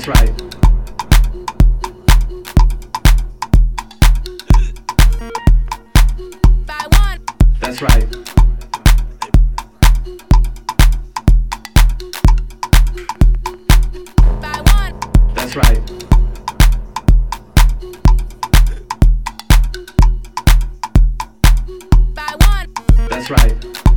That's right. Buy one. That's right. Buy one. That's right. Buy one. That's right.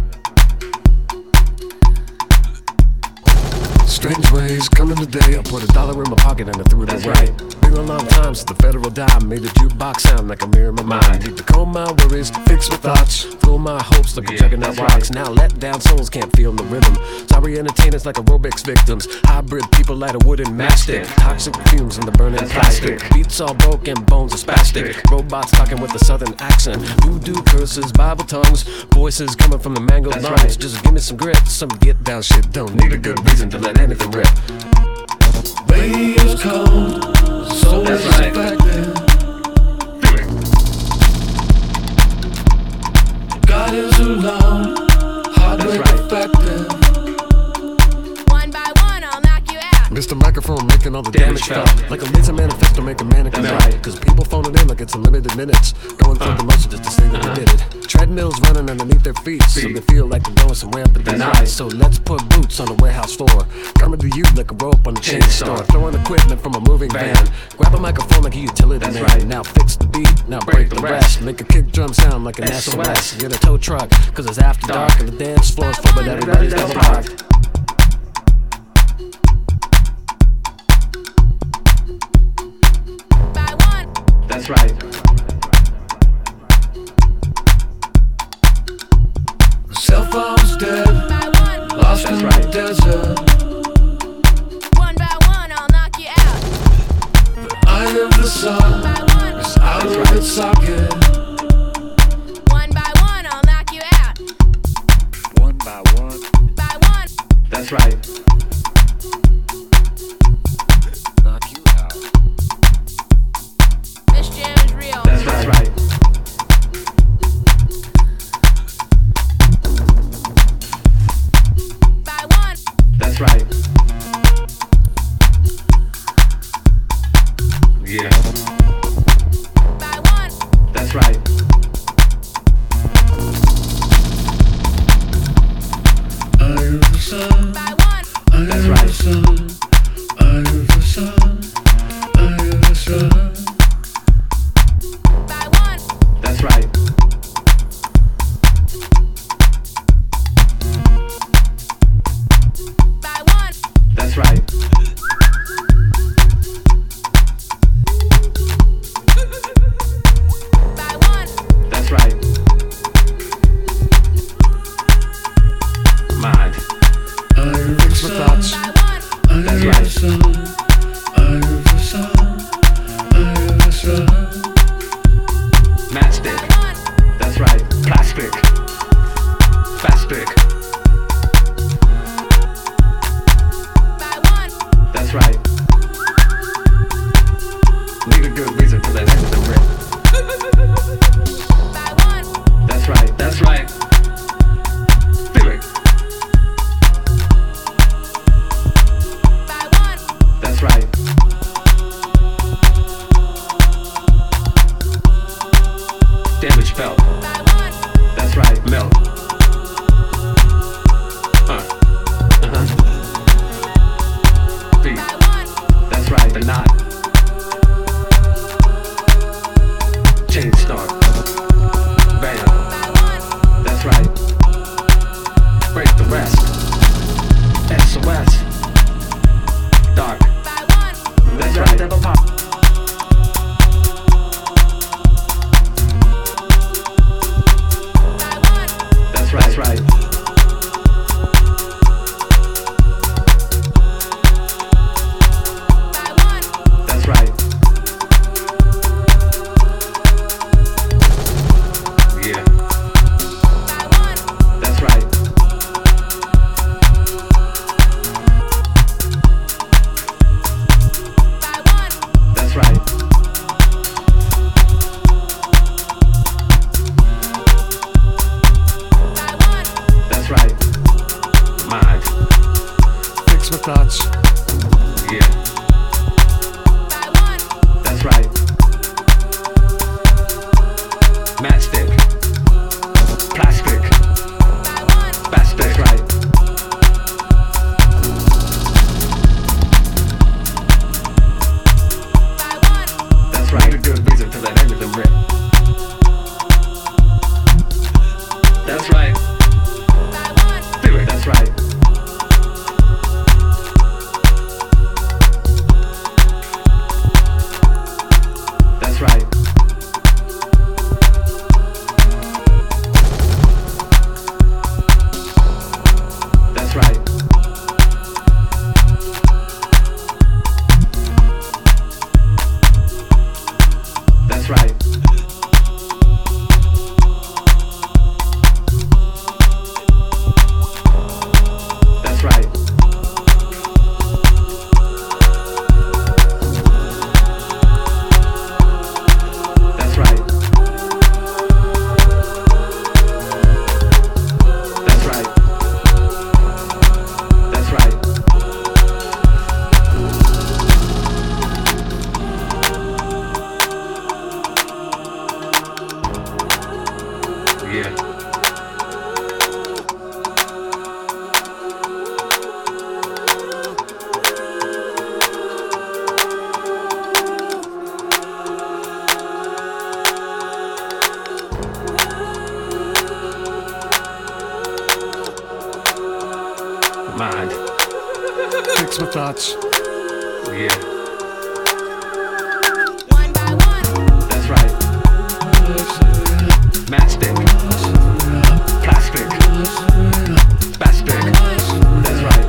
Strange ways coming today. I put $1 in my pocket and I threw it That's away. right. Been a long time since the federal dime made the jukebox sound like a mirror in my mind. Need to calm my worries, fix my thoughts, fill my hopes like I'm checking out that's rocks. right. Now let down souls can't feel the rhythm. Sorry entertainers like aerobics victims. Hybrid people light a wooden matchstick. Toxic fumes in the burning That's plastic. right. Beats all broken, bones are spastic. Robots talking with a southern accent. Voodoo curses, Bible tongues. Voices coming from the mangled That's lungs. right. Just give me some grit, some get down shit. Don't need a good reason to let anything rip. Radio's cold, soul That's is right. affected. God is alone, heart That's rate right. affected. One by one, I'll knock you out. Mr. Microphone making all the Damage damage felt. felt. Like a laser manifesto make a mannequin That's right. right. Cause people phoning in like it's unlimited minutes. Going through the motion just to say that they did it. Treadmills running underneath their feet, so they feel like they're going somewhere up That's the right. night. So let's put boots on the warehouse floor. Coming to you like a rope on a chain store. Throwing equipment from a moving van. Grab a microphone like a utility That's man. right. Now fix the beat, now break the rest. Make a kick drum sound like an SOS. Get a tow truck, cause it's after dark and the dance floor's full, but everybody's That's double right. parked. Buy one. That's right. Cell phone's dead, Buy one. lost That's in right. the desert. One by one, I'll knock you out. Eye of the sun Buy one. is out of its socket. One by one, I'll knock you out. One by one, Buy one. That's right. knock you out. This jam is real. That's right. Buy one. That's right. Yeah. Buy one. That's right. Eye of the sun, Buy one. eye That's of right. the sun, eye of the sun, eye of the sun. Buy one. That's right. Buy one. That's right. Buy one. That's right. Mind. Eye of the sun, Buy one. eye That's of right. the sun, eye of the sun, eye of the sun. Matchstick. Buy one. That's right. Plastic. Faststick. Buy one. That's right. Need a good reason to let everything rip. Buy one. That's right. That's right. Feel it. Buy one. That's right. Damage felt. Buy one. That's right. Melt. Beat. Buy one. That's right. The knot. Chain start. Bam. Buy one. That's right. Break the rest. SOS. Dark. Buy one. That's right. Double pop. Buy one. That's right. That's right. Buy one. That's right. Yeah. Buy one. That's right. Buy one. That's right. Buy one. That's right. Mind. Fix my thoughts, Yeah. Fix my thoughts. Yeah, One by one. that's right. Matchstick. Plastic. Spastic. That's right.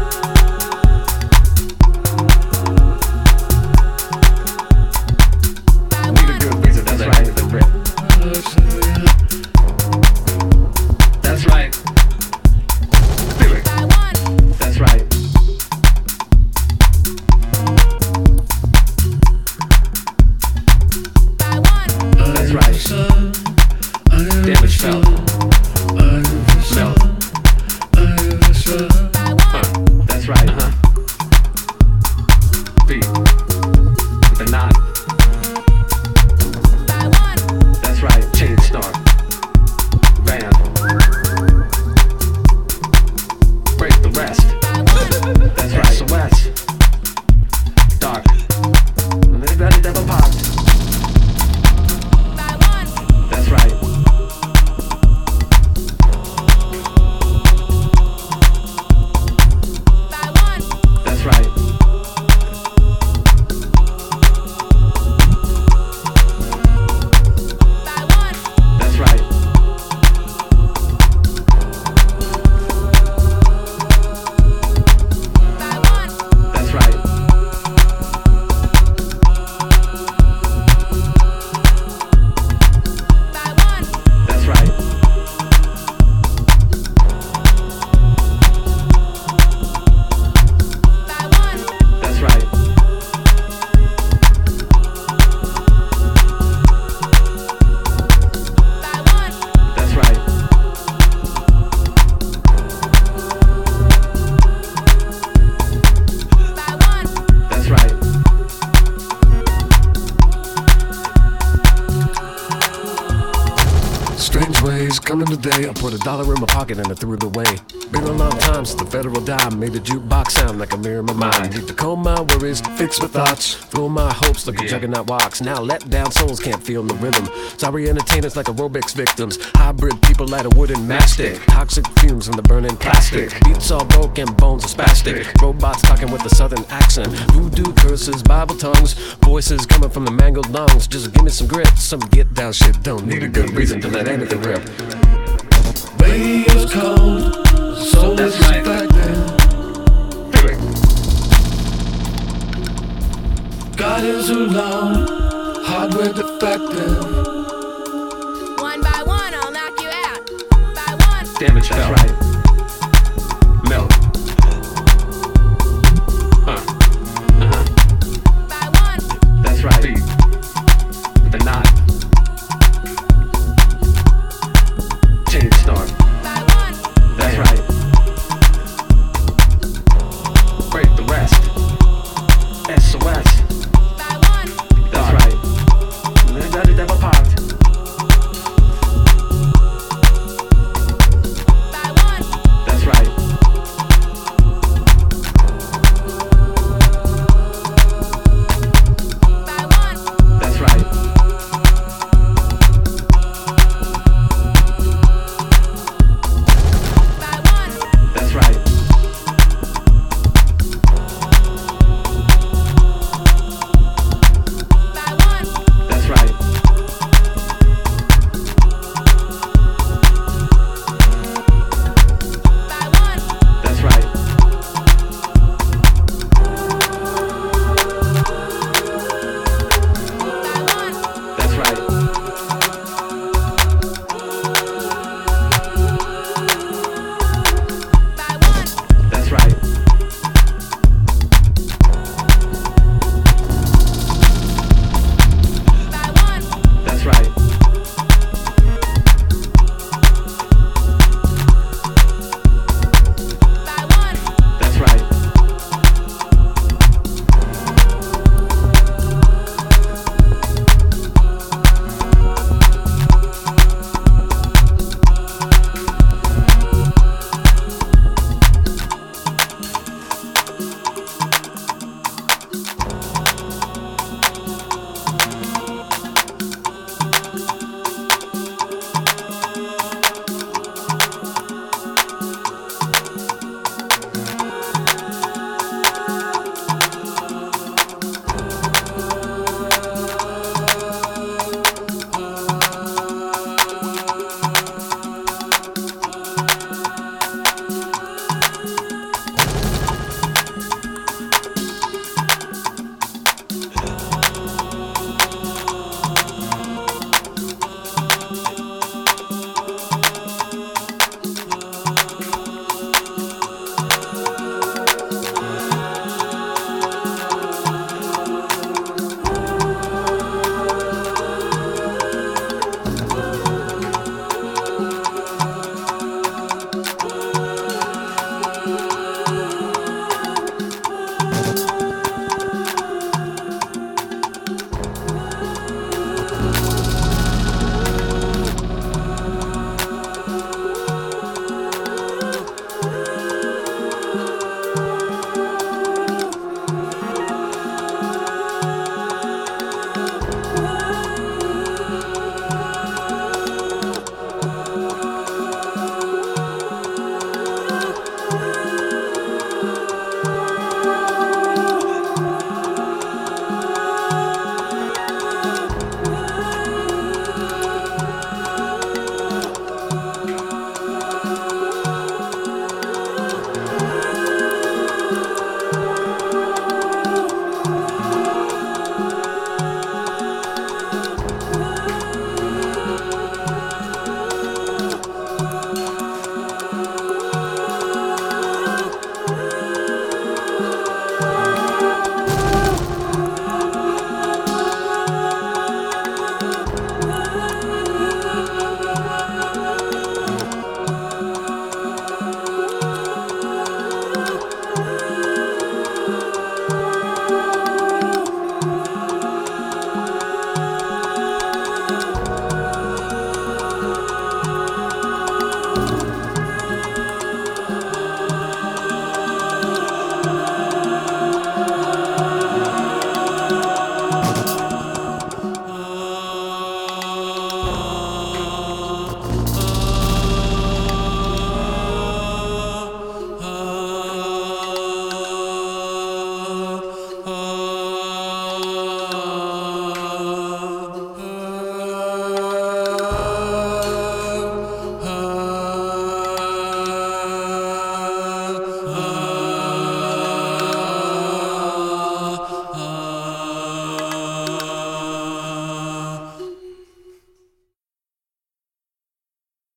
By Need a one. good reason, that's right. The rip. That's right. Feel it. By one. That's right. By one. That's right. Damage felt. Melt. By one. That's right. Beat. The knot. By one. That's right. Chain start. Bam. Break the rest. That's right. SOS. Dark. And then got it ever popped. By one. That's right. By one. That's right. By one. That's right. By one. That's right. By one. That's right. By one. That's right. By one. That's right. By one. That's right. Strange ways coming today. I put $1 in my pocket and I threw it away. Been a long time since the federal dime made the jukebox sound like a mirror in my mind. Need to calm my worries, fix my thoughts, throw my hopes like a juggernaut walks. Now let down souls can't feel the rhythm. Sorry entertainers like aerobics victims. Hybrid people light a wooden matchstick. Toxic fumes from the burning plastic. Beats all broken, bones are spastic. Robots talking with a southern accent. Voodoo curses, Bible tongues. Voices coming from the mangled lungs. Just give me some grit, some get down shit. Don't need a good reason to let anything rip. Radio's cold, soul That's is right. affected. Feel it. God is alone, hardware defective. One by one, I'll knock you out. By one. Damage felt. That's right. Melt. By one. That's right. Beat. The knot. Chain start. By one. That's right. Break the rest. SOS.